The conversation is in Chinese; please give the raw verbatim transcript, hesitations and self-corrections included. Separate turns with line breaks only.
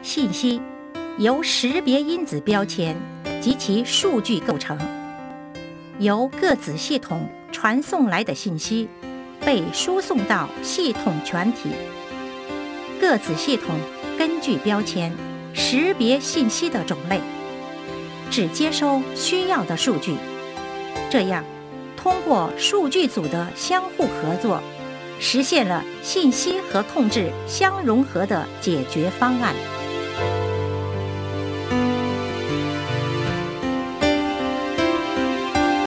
信息由识别因子标签及其数据构成，由各子系统传送来的信息被输送到系统全体，各子系统根据标签识别信息的种类，只接收需要的数据。这样，通过数据组的相互合作，实现了信息和控制相融合的解决方案。